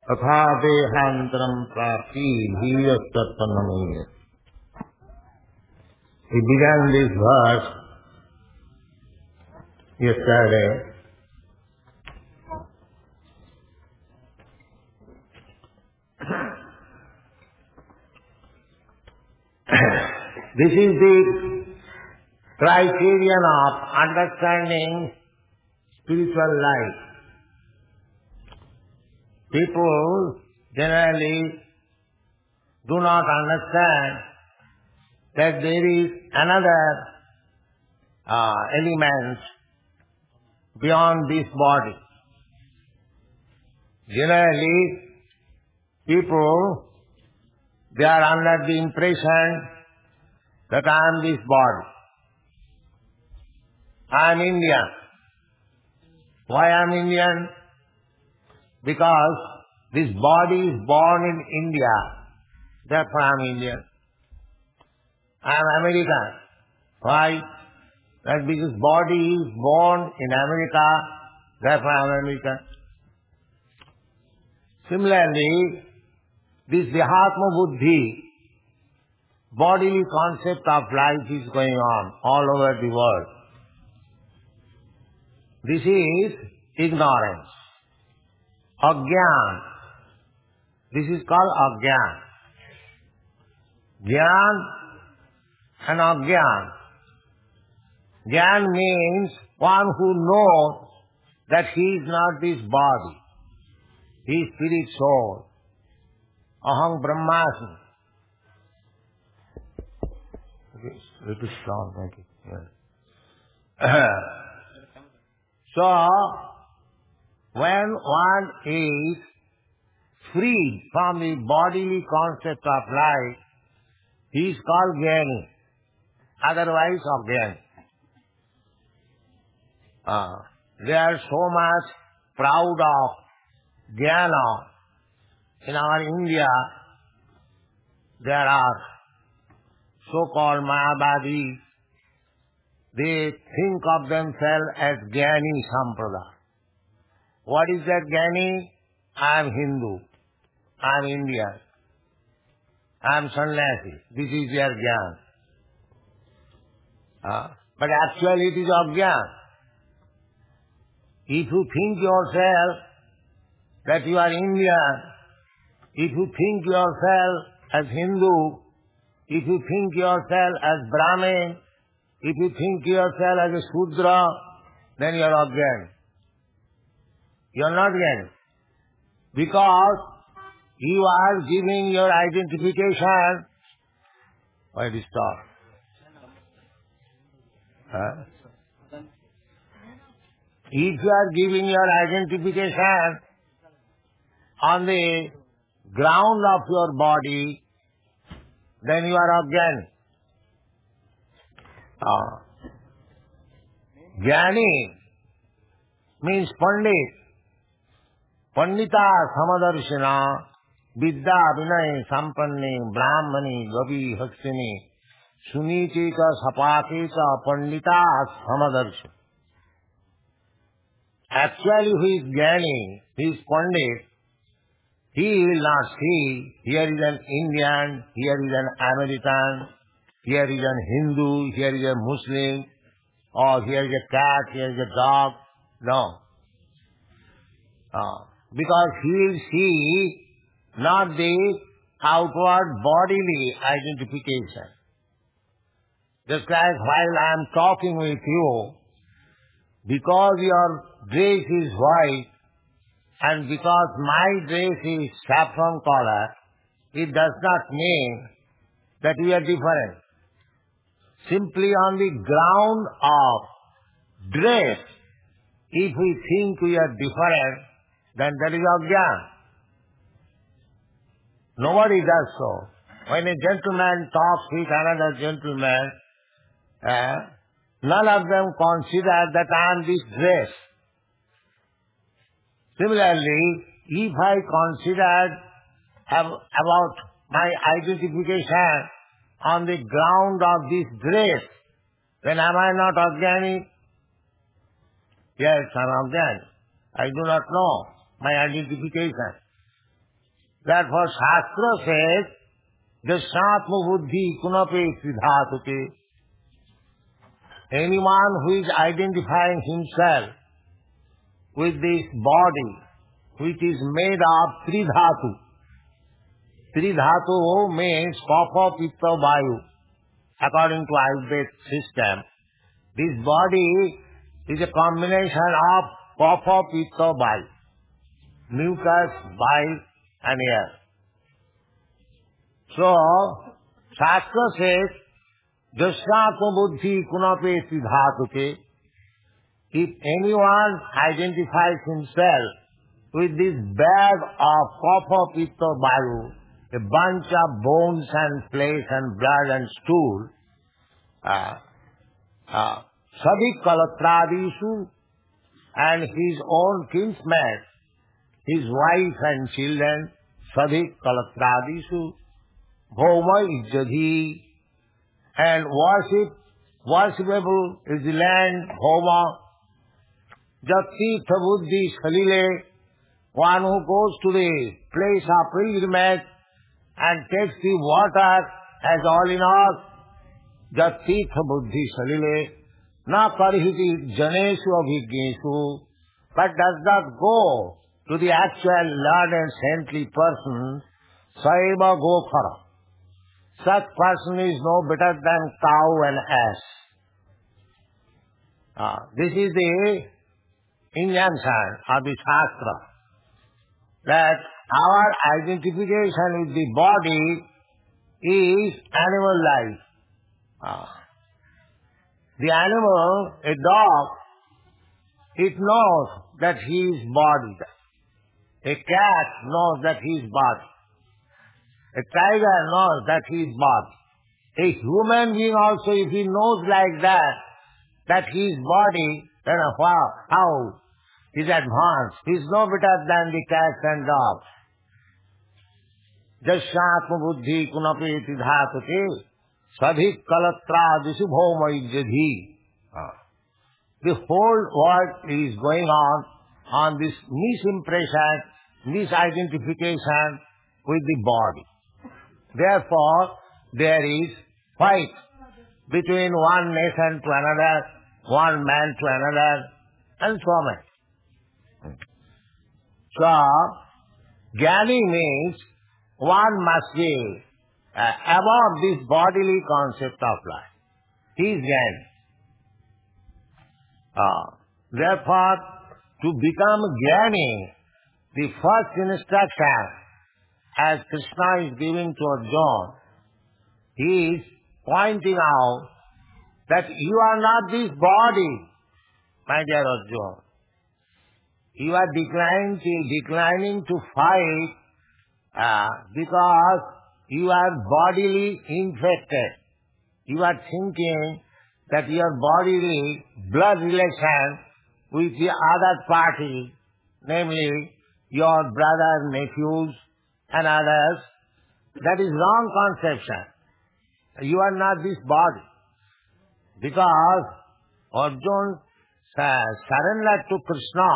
Atha dehantaram prapti bhiyasthattanami. We began this verse yesterday. This is the criterion of understanding spiritual life. People generally do not understand that there is another element beyond this body. Generally, people, they are under the impression that I am this body. I am Indian. Why I am Indian? Because this body is born in India. Therefore I am Indian. I am American. Why? That because body is born in America, therefore I am American. Similarly, this Dehatma Buddhi, bodily concept of life is going on all over the world. This is ignorance. Ajnana. This is called ajnana. Jnana and ajnana. Jnana means one who knows that he is not this body. He is spirit soul. Aham Brahmasmi. It is strong, thank you. Yeah. So, when one is freed from the bodily concept of life, he is called Jnani, otherwise Ajnani. They are so much proud of Jnana. In our India, there are so-called Mayavadis. They think of themselves as Jnani Sampradaya. What is that Jnani? I am Hindu. I am Indian. I am sannyasi. This is their Jnana. But actually it is Ajnana. If you think yourself that you are Indian, if you think yourself as Hindu, if you think yourself as Brahmin, if you think yourself as a Shudra, then you are Ajnani. You are not Jnani. Because you are giving your identification. Why did it stop? If you are giving your identification on the ground of your body, then you are Ajnani. Jnani means Pandit. Pandita Samadarshina Vidya Vinay Sampanni Brahmani Gavi Haksini Sunitita Sapatita Pandita Samadarshina. Actually, who is Jnani, he is Pandit. He will not see, here is an Indian, here is an American, here is an Hindu, here is a Muslim, or here is a cat, here is a dog. No. Because he will see not the outward bodily identification. Just like while I am talking with you, because your dress is white and because my dress is saffron color, it does not mean that we are different. Simply on the ground of dress, if we think we are different, then that is Ajnana. Nobody does so. When a gentleman talks with another gentleman, none of them consider that I am this dress. Similarly, if I considered about my identification on the ground of this dress, then am I not Ajnani? Yes, I am Ajnani. I do not know my identification. Therefore Shastra says, Jasnatma buddhi kunape tridhatuke. Anyone who is identifying himself with this body, which is made of tridhatu. Tridhatu means kapha, pitta, vayu. According to Ayurvedic system, this body is a combination of kapha, pitta, vayu. Mucus, bile and air. So, Shastra says, Jasnatma buddhi kunape tridhatuke. If anyone identifies himself with this bag of kapha, pitta, vayu, a bunch of bones and flesh and blood and stool, sadhik kalatradisu, and his own kinsmen, his wife and children, sadhik kalatradisu, bhoma ijjadhi, and worshipable is the land, bhoma, jati buddhi salile, one who goes to the place of pilgrimage and takes the water as all in all, jati buddhi salile, na karihiti janeshu abhigneshu, but does not go to the actual learned and saintly person, saiva gokhara. Such person is no better than cow and ass. This is the injunction of the Shastra, that our identification with the body is animal life. The animal, a dog, it knows that he is body. A cat knows that he is body. A tiger knows that he is body. A human being also, if he knows like that he is body, then how is advanced? He is no better than the cats and dogs. Jasnatma buddhi kunape tridhatuke, sadhik kalatradisu bhoma ijjadhi. The whole world is going on this misimpression, misidentification with the body. Therefore, there is fight between one nation to another, one man to another, and so on. So, Jnani means one must be above this bodily concept of life. He is Jnani. Therefore, to become Jnani, the first instruction, as Krishna is giving to Arjuna, he is pointing out that you are not this body, my dear Arjuna. You are declining to fight because you are bodily infected. You are thinking that your bodily blood relation with the other party, namely your brother, nephews, and others, that is wrong conception. You are not this body. Because Arjuna surrendered to Krishna,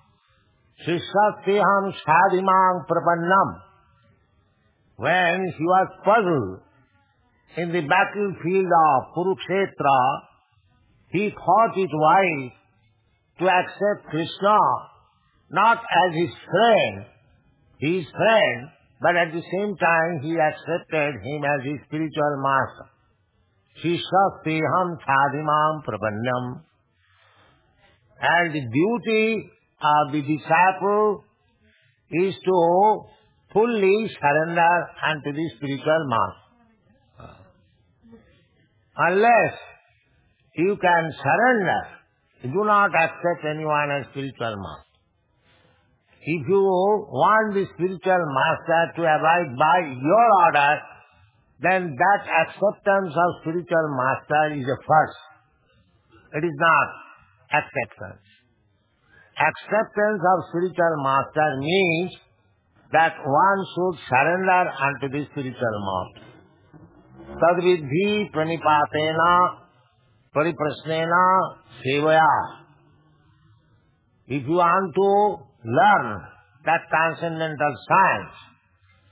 Shishatyaham sadhimang prapannam. When he was puzzled in the battlefield of Kurukshetra, he thought it wise to accept Krishna not as his friend, but at the same time he accepted him as his spiritual master. Shishatyaham sadhimang prapannam. And the duty of the disciple is to fully surrender unto the spiritual master. Unless you can surrender, do not accept anyone as spiritual master. If you want the spiritual master to abide by your order, then that acceptance of spiritual master is a first. It is not acceptance. Acceptance of spiritual master means that one should surrender unto the spiritual master. Tadvidhi pranipatena pariprasnena sevaya. If you want to learn that transcendental science,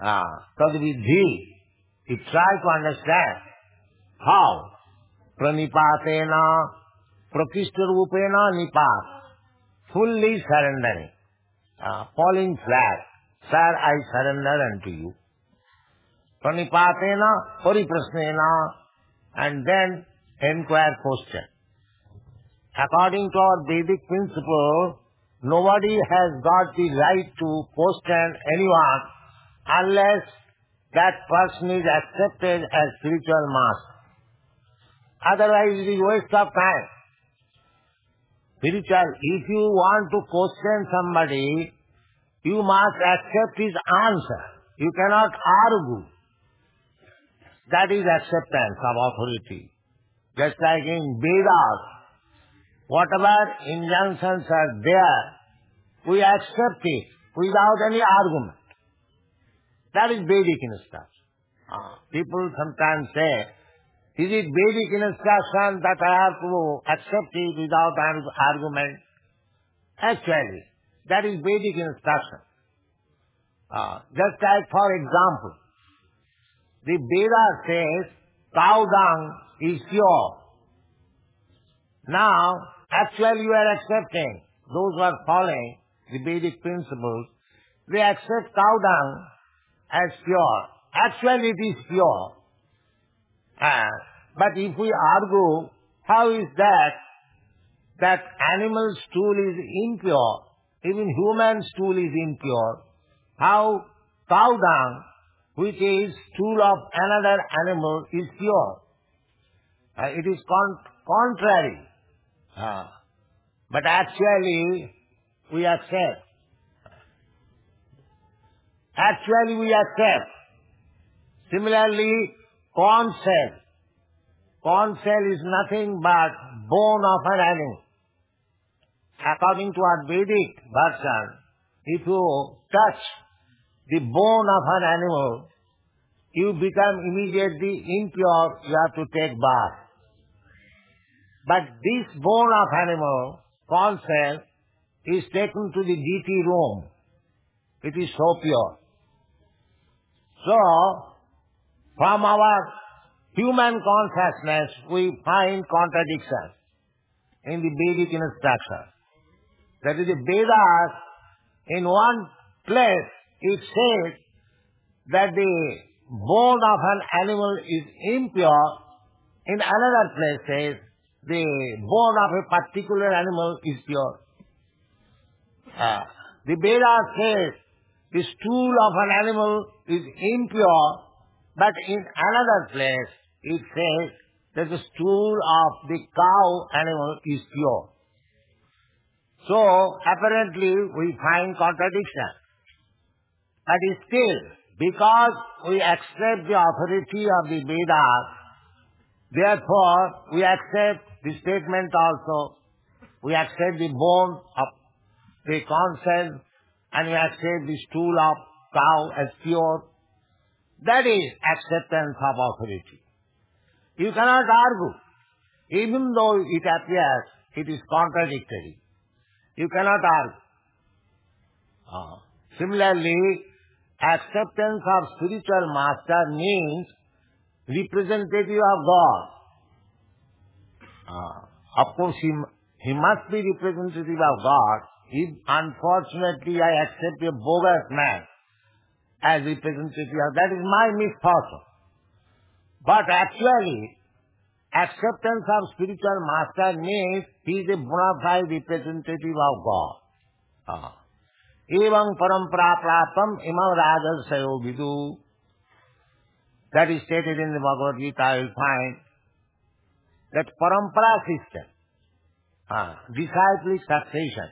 Tadvidhi. You try to understand how. Pranipatena, prakishtarupena nipat. Fully surrendering. Falling flat. Sir, I surrender unto you. Pranipatena, pariprasnena, and then inquire question. According to our Vedic principle, nobody has got the right to question anyone unless that person is accepted as spiritual master. Otherwise it is waste of time. Spiritual, if you want to question somebody, you must accept his answer. You cannot argue. That is acceptance of authority. Just like in Vedas, whatever injunctions are there, we accept it without any argument. That is Vedic instruction. People sometimes say, is it Vedic instruction that I have to accept it without argument? Actually, that is Vedic instruction. Just like, for example, the Veda says, cow dung is pure. Now, actually you are accepting, those who are following the Vedic principles, they accept cow dung as pure. Actually it is pure. But if we argue, how is that animal stool is impure, even human stool is impure, how cow dung, which is stool of another animal, is pure? It is contrary. But actually, we accept. Actually, we accept. Similarly, corn cell. Corn cell is nothing but bone of an animal. According to our Vedic version, if you touch the bone of an animal, you become immediately impure, you have to take bath. But this bone of animal, corn cell, is taken to the deity room. It is so pure. So, from our human consciousness, we find contradiction in the Vedic instruction. That is, the Vedas, in one place, it says that the bone of an animal is impure. In another place says the bone of a particular animal is pure. The Vedas says the stool of an animal is impure, but in another place it says that the stool of the cow animal is pure. So, apparently we find contradiction. But still, because we accept the authority of the Vedas, therefore we accept the statement also. We accept the bone of the corn cell, and we accept the stool of cow as pure. That is acceptance of authority. You cannot argue. Even though it appears it is contradictory, you cannot argue. Similarly, acceptance of spiritual master means representative of God. Of course, he must be representative of God. If unfortunately I accept a bogus man as representative, that is my misfortune. But actually, acceptance of spiritual master means he is a bona fide representative of God. Evam parampara praptam imam rajarsayo vidu. That is stated in the Bhagavad Gita. You will find that parampara system, disciplic succession,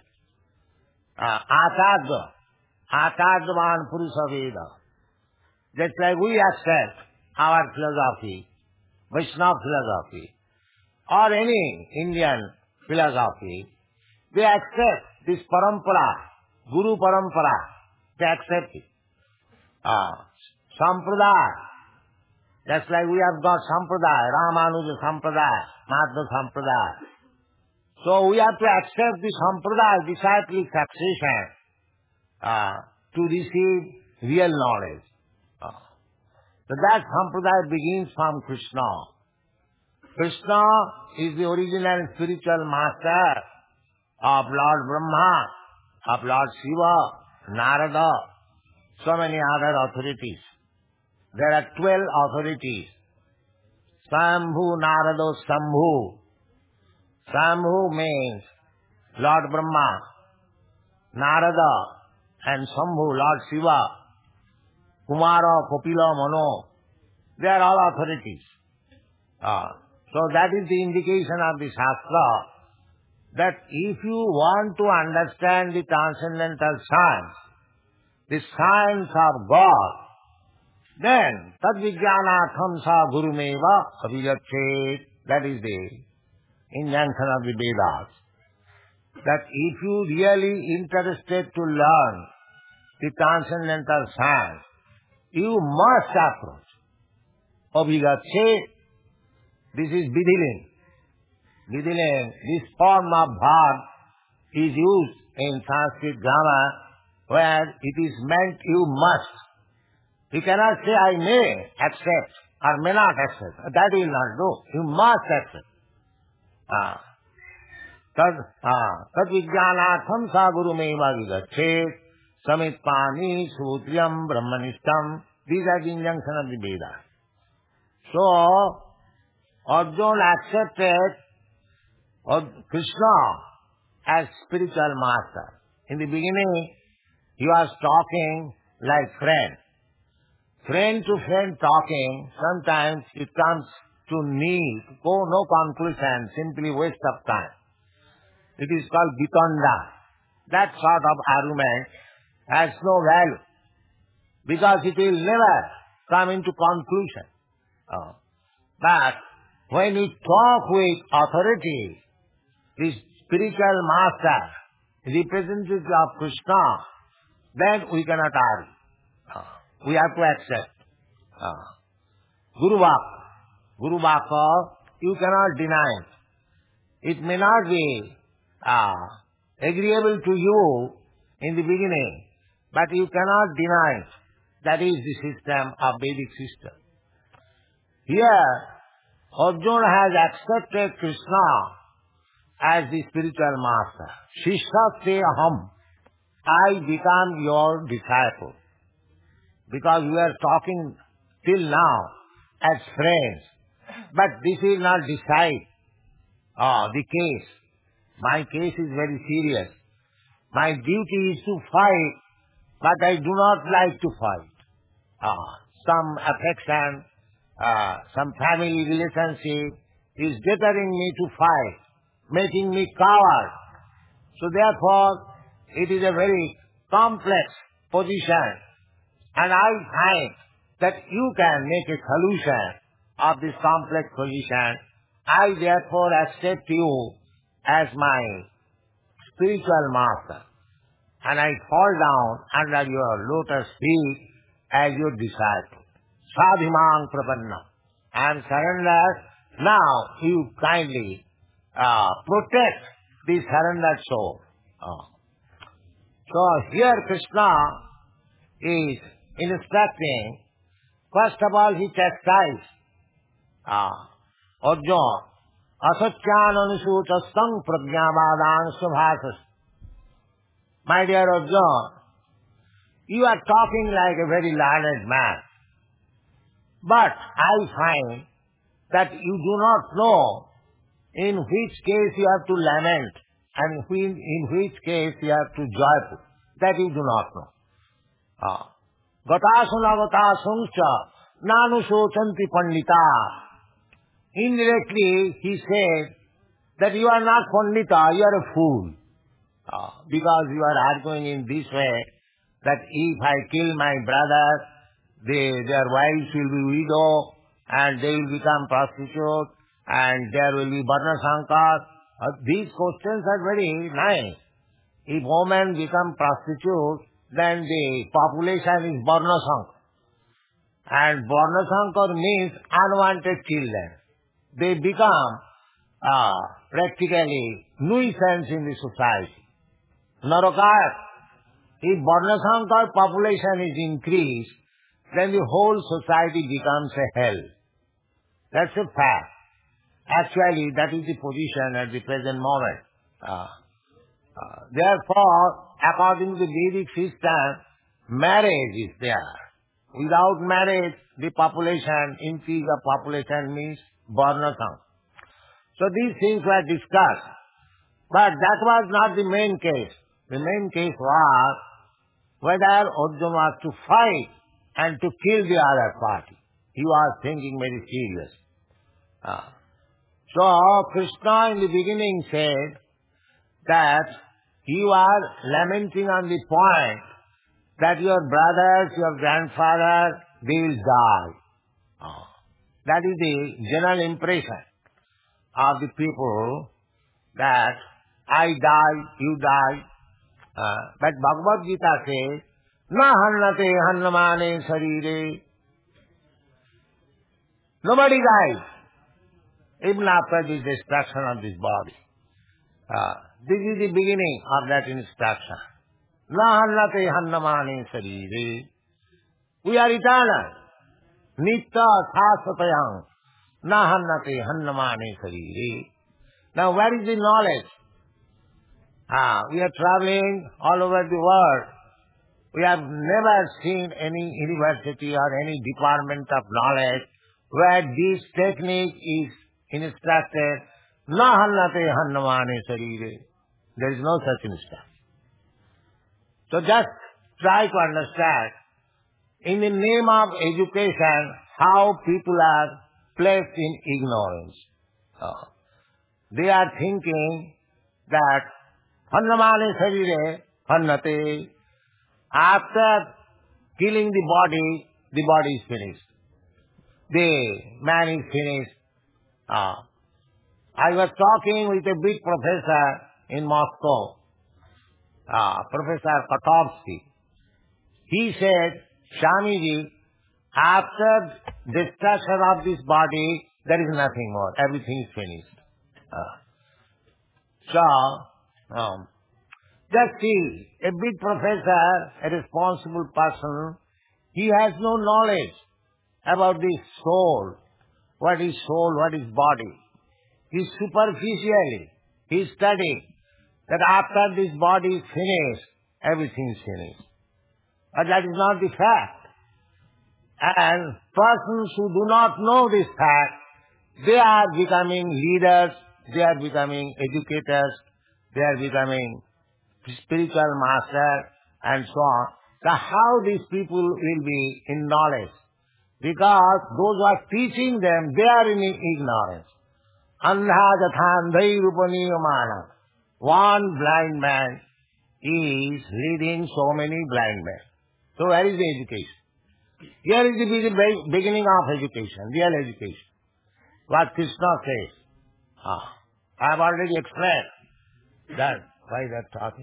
acharyavan purusha veda. Just like we accept our philosophy, Vaishnava philosophy, or any Indian philosophy, they accept this parampara, Guru parampara, they accept it. Sampradaya, just like we have got Sampradaya, Ramanuja Sampradaya, Madhva Sampradaya. So we have to accept the Sampradaya, disciplic succession, to receive real knowledge. So that sampradaya begins from Krishna. Krishna is the original spiritual master of Lord Brahma, of Lord Shiva, Narada, so many other authorities. There are 12 authorities. Sambhu, Narada, Sambhu. Sambhu means Lord Brahma, Narada, and Sambhu, Lord Shiva, Kumara, Kapila, Mano. They are all authorities. So that is the indication of the Shastra, that if you want to understand the transcendental science, the science of God, then tad vijnanatham sa gurumeva abhijachet. That is the injunction of the Vedas. That if you really interested to learn the transcendental science, you must approach abhijachet. This is vidhilim. Vidhilim, this form of verb is used in Sanskrit grammar where it is meant you must. You cannot say I may accept or may not accept. That will not do. You must accept. Tad vijnanatham sa gurumeva vigachet samitpani sutriyam brahmanishtam. These are the injunctions of the Vedas. So, Arjuna accepted Krishna as spiritual master. In the beginning, he was talking like friend. Friend to friend talking, sometimes it comes to no conclusion, simply waste of time. It is called vitanda. That sort of argument has no value, because it will never come into conclusion. But when we talk with authority, the spiritual master, representative of Krishna, then we cannot argue. We have to accept. Guru Vaka, you cannot deny it. It may not be agreeable to you in the beginning, but you cannot deny it. That is the system of Vedic system. Here, Arjuna has accepted Krishna as the spiritual master. Shishya aham. I become your disciple. Because we are talking till now as friends. But this will not decide the case. My case is very serious. My duty is to fight, but I do not like to fight. Some affection, some family relationship is deterring me to fight, making me coward. So therefore, it is a very complex position. And I find that you can make a solution of this complex position. I therefore accept you as my spiritual master. And I fall down under your lotus feet as your disciple. Sadhimang prapanna. I am surrendered. Now you kindly protect the surrendered soul. So here Krishna is instructing. First of all, he chastised Arjuna. Asatyan anusutastam prajnavadang subhasas. My dear Arjuna, you are talking like a very learned man. But I find that you do not know in which case you have to lament and in which case you have to joyful. That you do not know. Gatasuna nanu sochanti pandita. Indirectly, he said that you are not pandita, you are a fool. Because you are arguing in this way, that if I kill my brother, their wives will be widow, and they will become prostitutes, and there will be Varna Sankar. These questions are very nice. If women become prostitutes, then the population is Varna Sankar. And Varna Sankar means unwanted children. They become practically nuisance in the society. Narakaya. If Varna Sankar population is increased, then the whole society becomes a hell. That's a fact. Actually, that is the position at the present moment. Therefore, according to the Vedic system, marriage is there. Without marriage, the population, increase of population means varnasam. So these things were discussed. But that was not the main case. The main case was whether Arjuna was to fight and to kill the other party. He was thinking very serious. So Krishna in the beginning said that he was lamenting on the point that your brothers, your grandfather, they will die. That is the general impression of the people, that I die, you die. But Bhagavad Gita says, Na hannate hannamane sarire. Nobody dies, even after the destruction of this body. This is the beginning of that instruction. Na hannate hannamane sarire. We are eternal. Nitya sasatayam. Na hannate hannamane sarire. Now where is the knowledge? We are traveling all over the world. We have never seen any university or any department of knowledge where this technique is instructed. Na hannate hannamane sarire. There is no such instruction. So just try to understand, in the name of education, how people are placed in ignorance. They are thinking that hannamane sarire, hannate. After killing the body is finished. The man is finished. I was talking with a big professor in Moscow, Professor Kotovsky. He said, Swamiji, after destruction of this body, there is nothing more. Everything is finished. Just see, a big professor, a responsible person, he has no knowledge about the soul. What is soul, what is body? He superficially, he studied that after this body is finished, everything is finished. But that is not the fact. And persons who do not know this fact, they are becoming leaders, they are becoming educators, they are becoming spiritual masters, and so on. So how these people will be in knowledge? Because those who are teaching them, they are in ignorance. Andha jathandhai rupaniyamana. One blind man is leading so many blind men. So where is the education? Here is the beginning of education, real education. What Krishna says. I have already explained that. Why is that talking?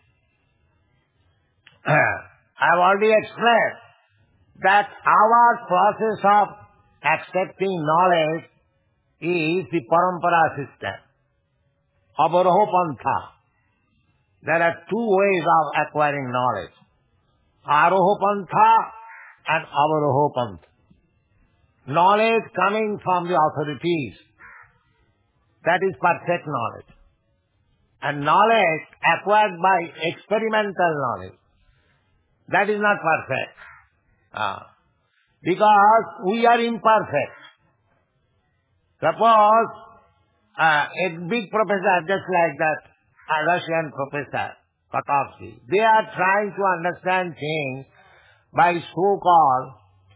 I have already explained that our process of accepting knowledge is the parampara system. Avaroha pantha. There are two ways of acquiring knowledge. Aroha pantha and avaroha pantha. Knowledge coming from the authorities. That is perfect knowledge. And knowledge acquired by experimental knowledge. That is not perfect. Because we are imperfect. Suppose a big professor, just like that, a Russian professor, Kotovsky, they are trying to understand things by so-called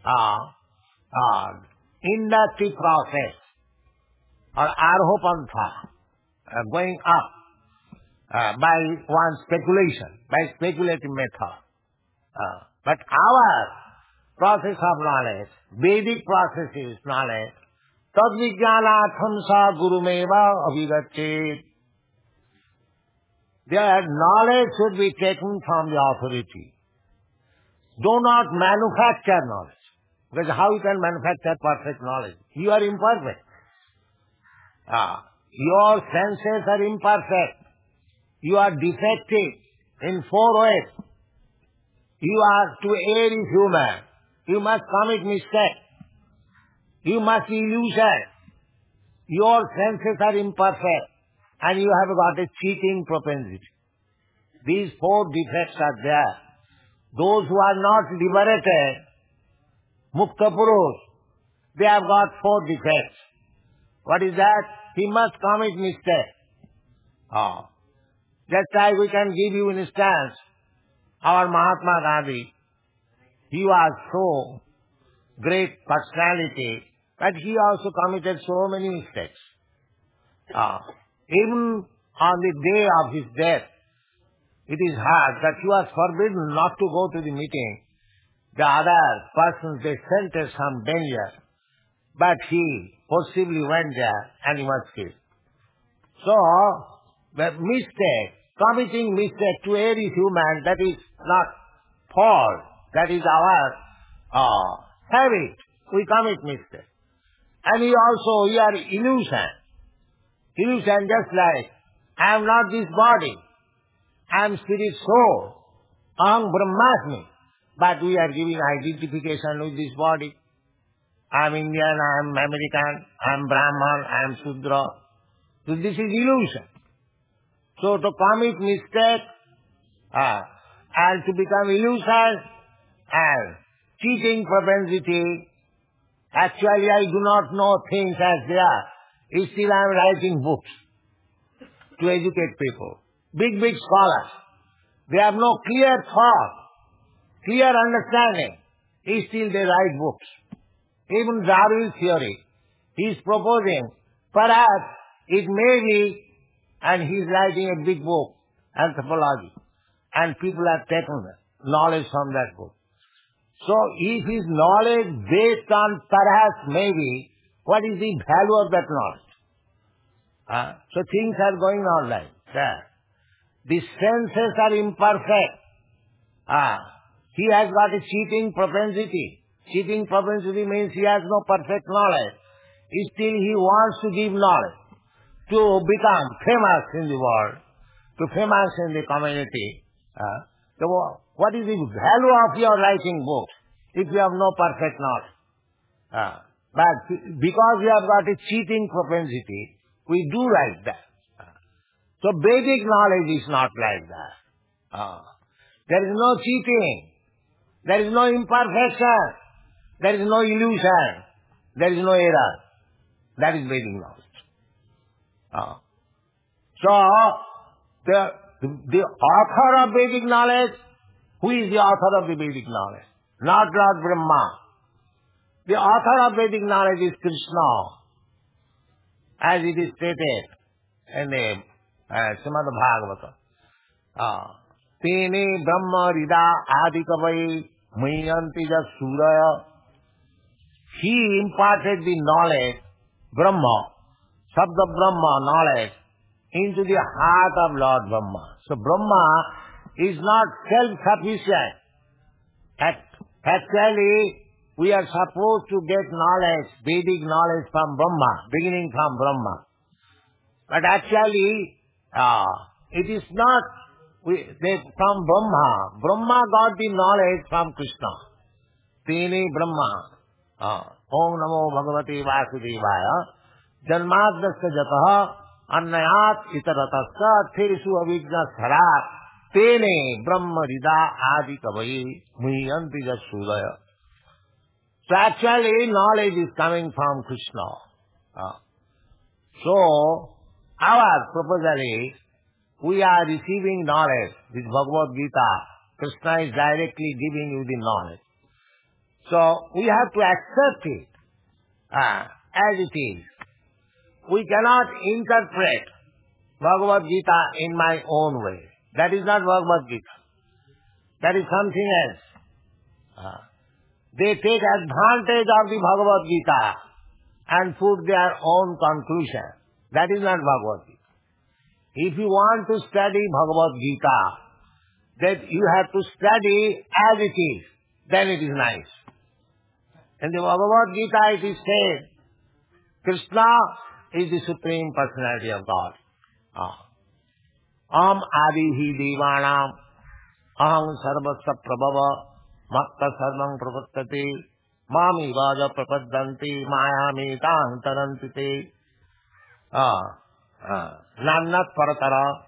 inductive process or arhopantha, going up by one speculation, by speculative method. But our process of knowledge, Vedic process is knowledge, tadvijnanatham sa gurumeva avigachet. Their knowledge should be taken from the authority. Do not manufacture knowledge. Because how you can manufacture perfect knowledge? You are imperfect. Your senses are imperfect. You are defective in 4 ways. You are to err is human. You must commit mistake. You must be illusion. Your senses are imperfect and you have got a cheating propensity. These 4 defects are there. Those who are not liberated, Mukta Purush, they have got 4 defects. What is that? He must commit mistake. Just like we can give you an instance, our Mahatma Gandhi, he was so great personality, but he also committed so many mistakes. Even on the day of his death, it is heard that he was forbidden not to go to the meeting. The other persons, they scented some danger, but he possibly went there and he was killed. So, the mistake, committing mistake to every human, that is not fault. That is our habit. We commit mistake. And we are illusion. Illusion just like, I am not this body. I am spirit soul. Aham Brahmasmi. But we are giving identification with this body. I am Indian, I am American, I am Brahman, I am Sudra. So this is illusion. So to commit mistake and to become illusion and cheating propensity, actually I do not know things as they are. Still I am writing books to educate people. Big scholars. They have no clear thought, clear understanding. Still they write books. Even Darwin's theory, he is proposing, perhaps it may be, and he is writing a big book, Anthropology, and people have taken knowledge from that book. So if his knowledge based on perhaps maybe, what is the value of that knowledge? So things are going on like that. The senses are imperfect. He has got a cheating propensity. Cheating propensity means he has no perfect knowledge. Still he wants to give knowledge, to become famous in the world, to famous in the community. So what is the value of your writing books if you have no perfect knowledge? But because we have got a cheating propensity, we do write that. So Vedic knowledge is not like that. There is no cheating. There is no imperfection. There is no illusion. There is no error. That is Vedic knowledge. So, the author of Vedic knowledge, who is the author of the Vedic knowledge? Not Lord Brahma. The author of Vedic knowledge is Krishna, as it is stated in the Srimad Bhagavata. Tene Brahma Rida Adikavai Mayanti Suraya. He imparted the knowledge, Brahma, Sabda Brahma knowledge, into the heart of Lord Brahma. So Brahma is not self-sufficient. Actually, we are supposed to get knowledge, Vedic knowledge from Brahma, beginning from Brahma. But actually, it is not from Brahma. Brahma got the knowledge from Krishna. Tene Brahma. Om Namo Bhagavate Vasudevaya. Janmadasya jataha annayat itaratasya theresu avijna sarat tene brahma rida adi kavai muhyanti jasudaya. So actually knowledge is coming from Krishna. So our proposal is, we are receiving knowledge with Bhagavad Gita. Krishna is directly giving you the knowledge. So we have to accept it as it is. We cannot interpret Bhagavad Gita in my own way. That is not Bhagavad Gita. That is something else. They take advantage of the Bhagavad Gita and put their own conclusion. That is not Bhagavad Gita. If you want to study Bhagavad Gita, then you have to study as it is. Then it is nice. In the Bhagavad Gita it is said, Krishna is the Supreme Personality of God. Aham adihi devanam, aham sarvasya prabhava, matta sarvam prapattati, mami vaja prapaddanti, mayami tarantaranti te, nannat paratara.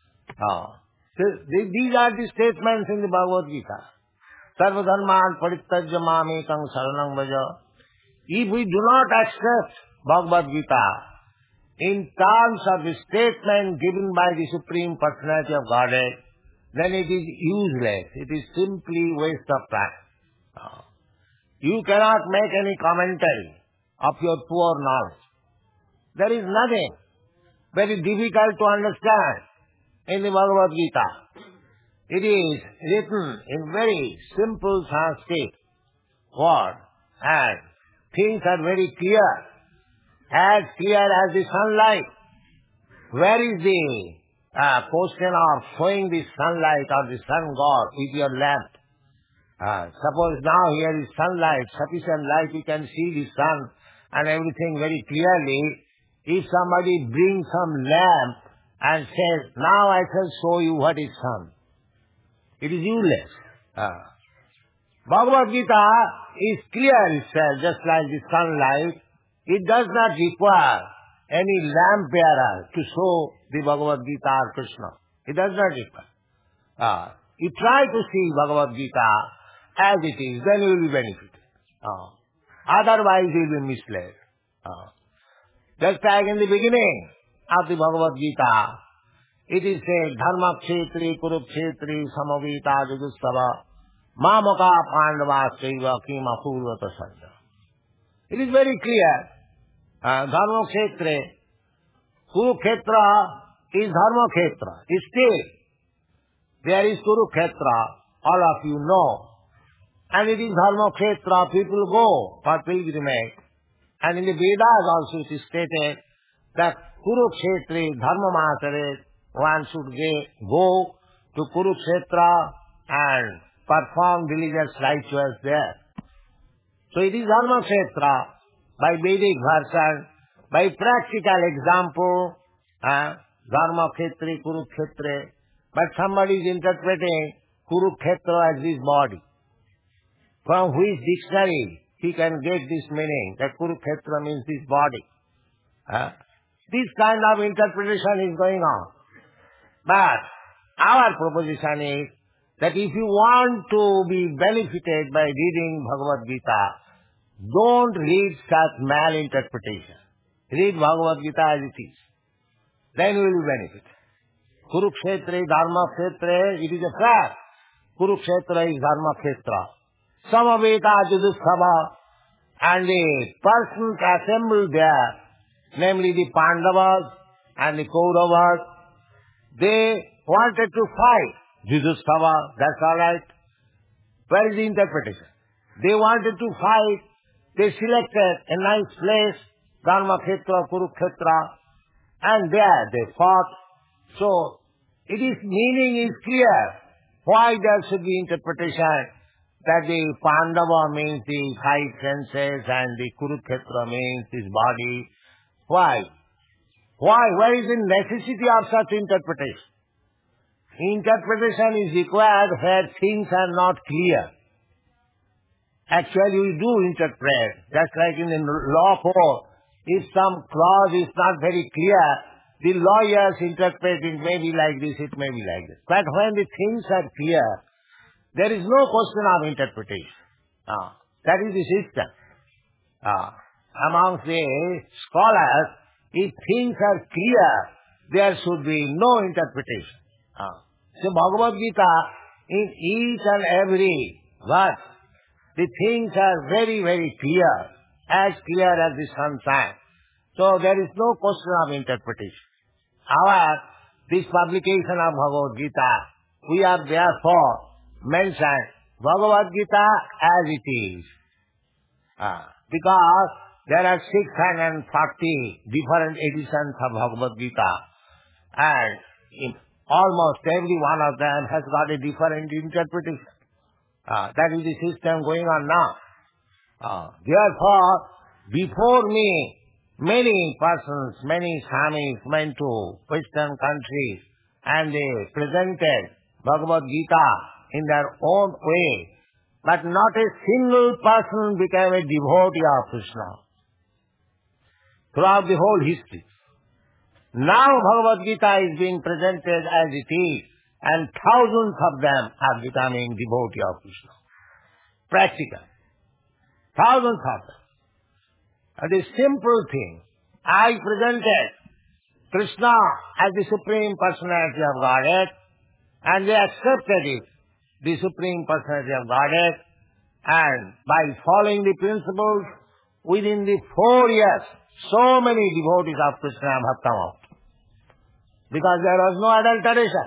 These are the statements in the Bhagavad Gita. Sarva dharman parittajya mamekam saranam vaja. If we do not accept Bhagavad Gita in terms of the statement given by the Supreme Personality of Godhead, then it is useless. It is simply waste of time. You cannot make any commentary of your poor knowledge. There is nothing very difficult to understand in the Bhagavad Gita. It is written in very simple Sanskrit word, and things are very clear as the sunlight. Where is the question of showing the sunlight or the sun god with your lamp? Suppose now here is sunlight, sufficient light, you can see the sun and everything very clearly. If somebody brings some lamp and says, now I shall show you what is sun, it is useless. Bhagavad Gita is clear itself, just like the sunlight. It does not require any lamp bearer to show the Bhagavad Gita or Krishna. It does not require. You try to see Bhagavad Gita as it is, then you will be benefited. Otherwise you will be misled. Just like in the beginning of the Bhagavad Gita, it is said, Dharma Kshetri Kurukshetri Samavita Judustava Mamaka Pandava Saiva Kima Purvata Sanja. It is very clear. Dharma Kshetre, Kurukshetra is Dharma Kshetra. Still, there is Kurukshetra, all of you know. And it is Dharma Kshetra, people go for pilgrimage. And in the Vedas also it is stated that Kurukshetri Dharma Matare, one should go to Kurukshetra and perform religious rituals there. So it is Dharma Kshetra by Vedic version, by practical example, Dharma Kshetri, Kurukshetra. But somebody is interpreting Kurukshetra as this body. From which dictionary he can get this meaning, that Kurukshetra means this body. This kind of interpretation is going on. But our proposition is that if you want to be benefited by reading Bhagavad Gita, don't read such malinterpretation. Read Bhagavad Gita as it is. Then you will be benefited. Kurukshetra, Dharma Kshetra, it is a fact. Kurukshetra is Dharma Kshetra. Samaveta Judustava, and the persons assembled there, namely the Pandavas and the Kauravas, they wanted to fight. Judustava, that's all right. Where is the interpretation? They wanted to fight. They selected a nice place, Dharma Kshetra, Kurukshetra, and there they fought. So, it is meaning is clear. Why there should be interpretation that the Pandava means the five senses and the Kurukshetra means his body? Why? Why? Where is the necessity of such interpretation? Interpretation is required where things are not clear. Actually, we do interpret. Just like in the law court, if some clause is not very clear, the lawyers interpret it may be like this, it may be like this. But when the things are clear, there is no question of interpretation. That is the system. Amongst the scholars, if things are clear, there should be no interpretation. So Bhagavad Gita, in each and every verse, the things are very, very clear, as clear as the sunshine. So there is no question of interpretation. However, this publication of Bhagavad Gita, we have therefore mentioned Bhagavad Gita as it is. Because there are 640 different editions of Bhagavad Gita, and almost every one of them has got a different interpretation. That is the system going on now. Therefore, before me, many persons, many Swamis went to Western countries and they presented Bhagavad Gita in their own way. but not a single person became a devotee of Krishna throughout the whole history. Now Bhagavad Gita is being presented as it is, and thousands of them are becoming devotee of Krishna. Practical. Thousands of them. And the simple thing, I presented Krishna as the Supreme Personality of Godhead, and they accepted it, the Supreme Personality of Godhead, and by following the principles, within the 4 years, so many devotees of Krishna have come out. Because there was no adulteration.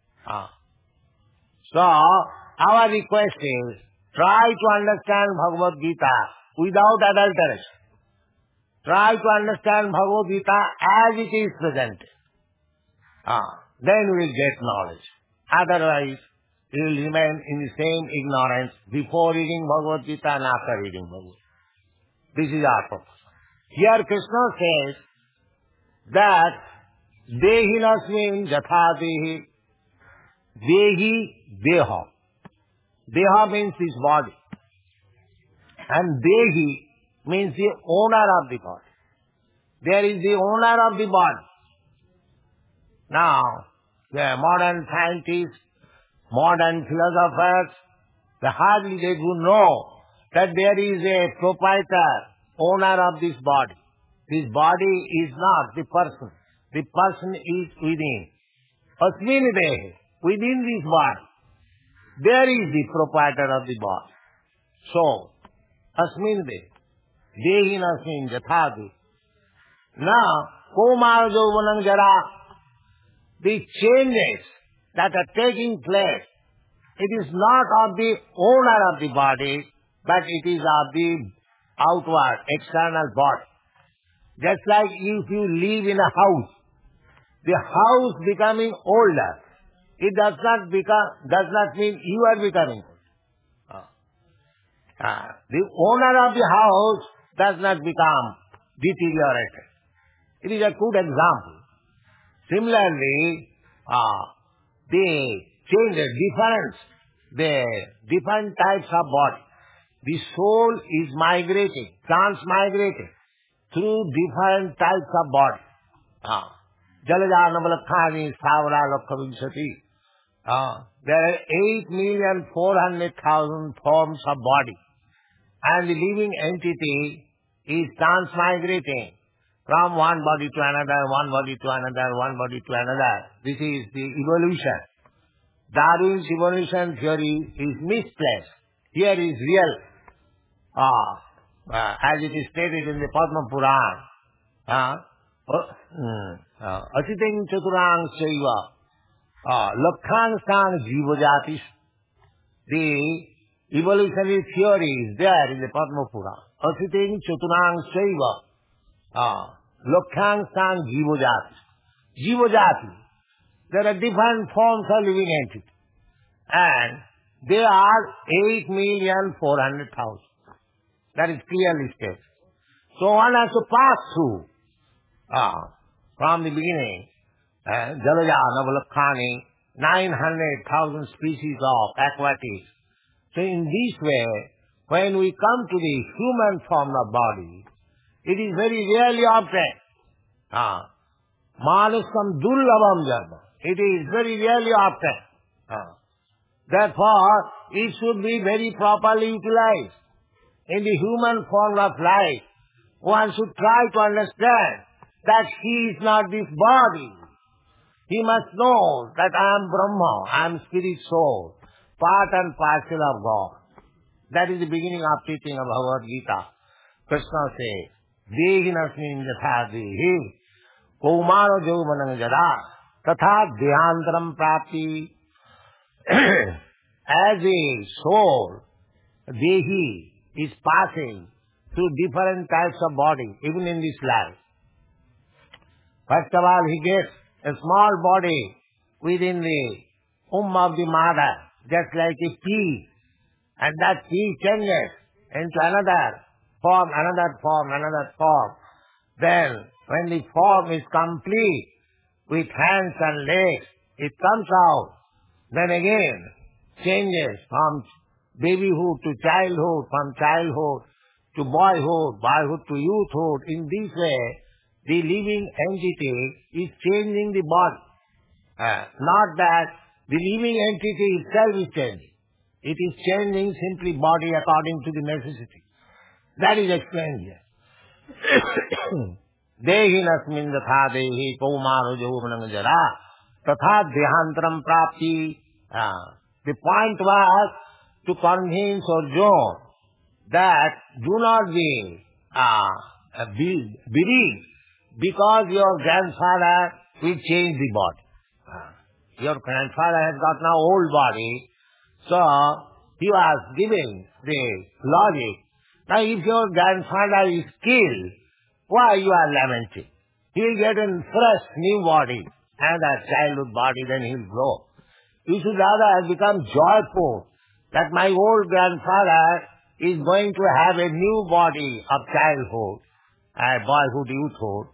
So, our request is, try to understand Bhagavad Gita without adulteration. Try to understand Bhagavad Gita as it is presented. Then you will get knowledge. Otherwise, you will remain in the same ignorance before reading Bhagavad Gita and after reading Bhagavad Gita. This is our purpose. Here Krishna says that Dehinasmin Jatha Dehi. Dehi Deha. Deha means this body. And Dehi means the owner of the body. There is the owner of the body. Now, the modern scientists, modern philosophers, hardly they do know that there is a proprietor, owner of this body. This body is not the person. The person is within. Asmin Dehi, within this body. There is the proprietor of the body. So, Asmin Dehi. Dehin asmin jathadi. Now, Komar Jauvanam Jara, the changes that are taking place, it is not of the owner of the body, but it is of the outward, external body. Just like if you live in a house, the house becoming older, it does not mean you are becoming older. The owner of the house does not become deteriorated. It is a good example. Similarly, the different types of body. The soul is migrating, transmigrating through different types of body. Jalaja Navalakhani Savara Lokhavinsati. There are 8,400,000 forms of body. And the living entity is transmigrating from one body to another, one body to another, one body to another. This is the evolution. Darwin's evolution theory is misplaced. Here is real. As it is stated in the Padma Purana, Asiting Chaturang Saiva, Lakhang Jivajati. The evolutionary theory is there in the Padma Purana. Asiting Chaturang Saiva, Lakhang Jivajati. Jivajati. There are different forms of living entity. And they are 8,400,000. That is clearly stated. So one has to pass through from the beginning. Jalaja, Navalakhani, 900,000 species of aquatics. So in this way, when we come to the human form of body, it is very rarely obtained. Manuskam dullabam jarma. It is very rarely obtained. Therefore, it should be very properly utilized. In the human form of life, one should try to understand that he is not this body. He must know that I am Brahma, I am spirit soul, part and parcel of God. That is the beginning of teaching of Bhagavad Gita. Krishna says, Dehinasmin jatha dehi, Kaumaro jauvanam jada, tatha dehantaram prapti. As a soul, Dehi is passing through different types of body, even in this life. First of all, he gets a small body within the womb of the mother, just like a pea. And that pea changes into another form, another form, another form. Then, when the form is complete, with hands and legs, it comes out. Then again, changes from babyhood to childhood, from childhood to boyhood, boyhood to youthhood. In this way, the living entity is changing the body. Not that the living entity itself is changing. It is changing simply body according to the necessity. That is explained here. Dehinasmin datha dehi kaumaro jauvanam jara tatha dehantaram prapti. The point was to convince Arjuna that do not be bereaved because your grandfather will change the body. Your grandfather has got now old body, so he was giving the logic. Now if your grandfather is killed, why you are lamenting? He will get a fresh new body and a childhood body, then he will grow. You should rather become joyful that my old grandfather is going to have a new body of childhood, boyhood, youthhood.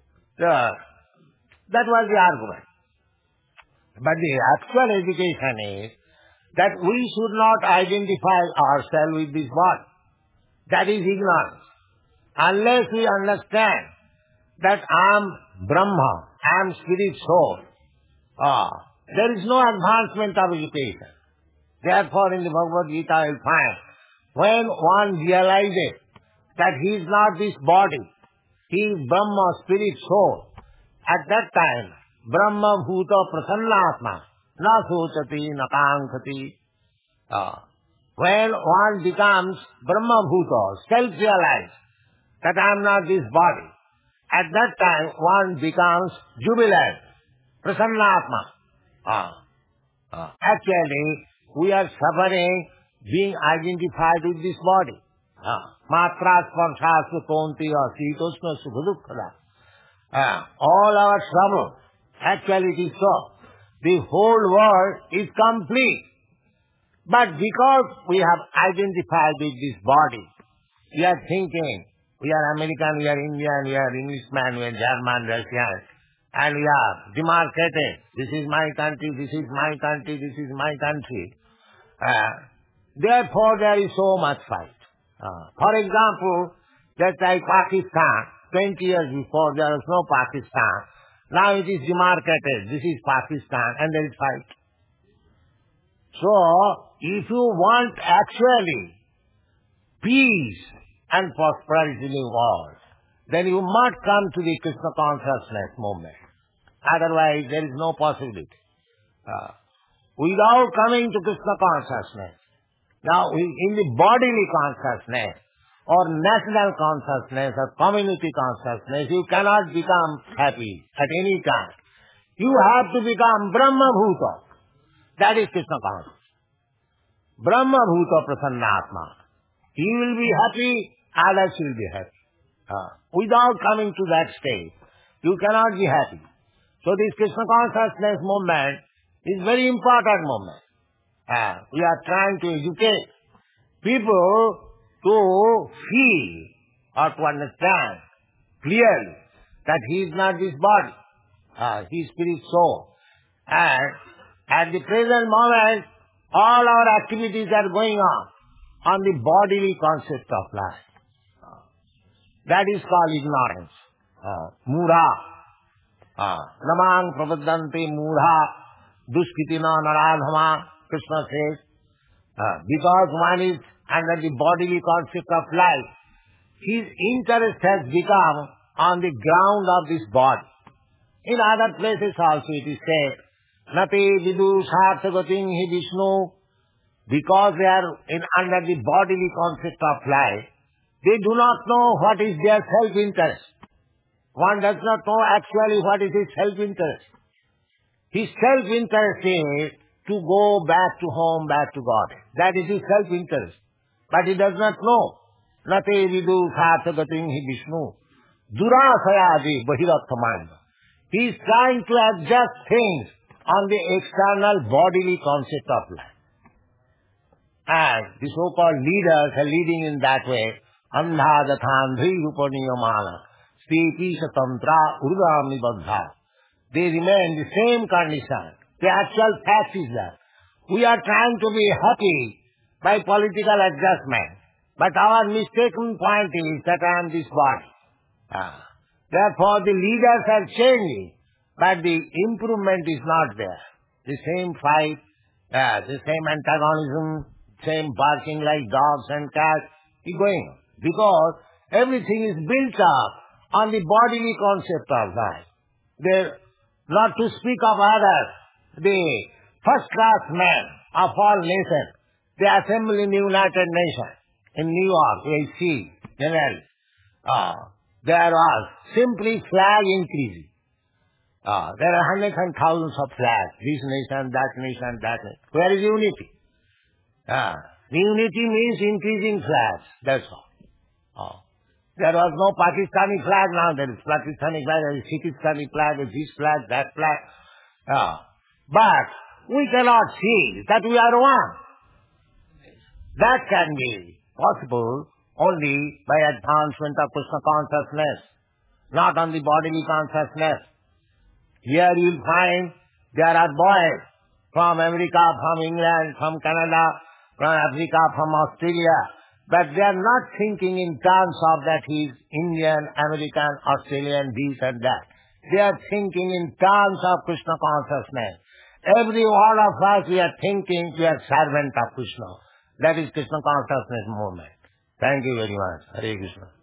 That was the argument. But the actual education is that we should not identify ourselves with this body. That is ignorance. Unless we understand that I am Brahma, I am spirit soul, there is no advancement of education. Therefore, in the Bhagavad Gita you will find, when one realizes that he is not this body, he is Brahma, spirit soul, at that time, Brahma bhuta prasannatma, na sochati, na kankati. When one becomes Brahma bhuta, self-realized that I am not this body, at that time one becomes jubilant, prasannatma. Actually, we are suffering being identified with this body. Matra sparsha tontiya sitoshna sukha. All our trouble, actually it is so. The whole world is complete. But because we have identified with this body, we are thinking, we are American, we are Indian, we are Englishman, we are German, Russian, and we are demarcated. This is my country, this is my country, this is my country. Therefore, there is so much fight. For example, just like Pakistan, 20 years before there was no Pakistan. Now it is demarcated. This is Pakistan, and there is fight. So, if you want actually peace and prosperity in the world, then you must come to the Krishna consciousness movement. Otherwise, there is no possibility. Without coming to Krishna consciousness, now in the bodily consciousness, or national consciousness, or community consciousness, you cannot become happy at any time. You have to become Brahma Bhuta. That is Krishna consciousness. Brahma Bhuta Prasannatma. He will be happy, others will be happy. Without coming to that state, you cannot be happy. So this Krishna consciousness movement is very important movement. We are trying to educate people to feel or to understand clearly that he is not this body. He is spirit soul. And at the present moment, all our activities are going on the bodily concept of life. That is called ignorance. Mudha. Namang prapadante mudha duskitina naradhama, Krishna says. Because one is under the bodily concept of life, his interest has become on the ground of this body. In other places also it is said, Nate vidu sarthagatim hi Vishnu, because they are under the bodily concept of life, they do not know what is their self-interest. One does not know actually what is his self-interest. His self-interest is to go back to home, back to God. That is his self-interest. But he does not know. Nate vidu sarthagatim hi Vishnu. Durasayadi bahirathamanda. He is trying to adjust things on the external bodily concept of life. And the so-called leaders are leading in that way. Andha dathandri rupaniyamana stepi satantra urdami baddha. They remain the same condition. The actual fact is that we are trying to be happy by political adjustment. But our mistaken point is that I am this body. Therefore the leaders are changing, but the improvement is not there. The same fight, the same antagonism, same barking like dogs and cats is going on. Because everything is built up on the bodily concept of life. Not to speak of others, the first-class men of all nations, they assemble in the United Nations. In New York, we see generally, there was simply flag increasing. There are hundreds and thousands of flags, this nation, that nation, that nation. Where is unity? The unity means increasing flags, that's all. There was no Pakistani flag, now there is Pakistani flag, there is Sikistani flag, there is this flag, that flag. But we cannot see that we are one. That can be possible only by advancement of Krishna consciousness, not on the bodily consciousness. Here you will find there are boys from America, from England, from Canada, from Africa, from Australia, but they are not thinking in terms of that he is Indian, American, Australian, this and that. They are thinking in terms of Krishna consciousness. Every one of us, we are thinking we are servant of Krishna. That is Krishna consciousness movement. Thank you very much. Hare Krishna.